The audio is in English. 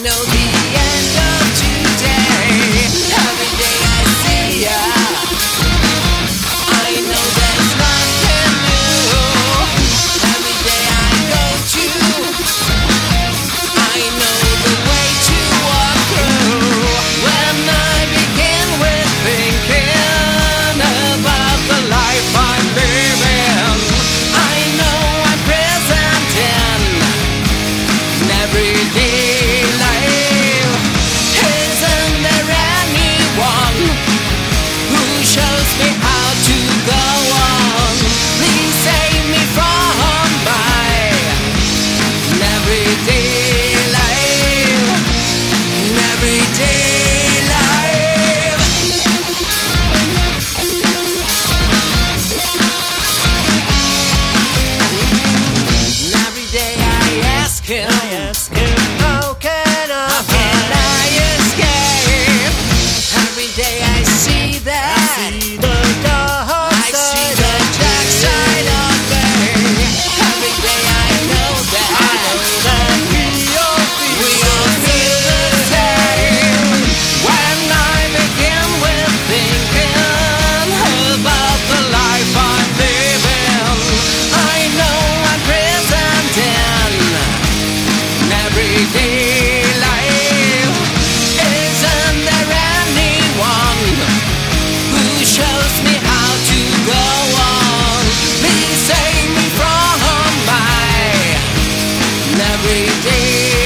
know the end of today. Every day I see ya. I know there's nothing new. Every day I go to. I know the way to walk through. When I begin with thinking about the life I'm living, I know I'm present in everyday life. Isn't there anyone who shows me how to go on? Please save me from my everyday life. Everyday life. Every day I ask him, how can I escape? Every day I see that. I see the dark side of me. Every day I know that we all feel the same. When I begin with thinking about the life I'm living, I know I'm present in everyday life. Isn't there anyone who shows me how to go on? Please save me from my everyday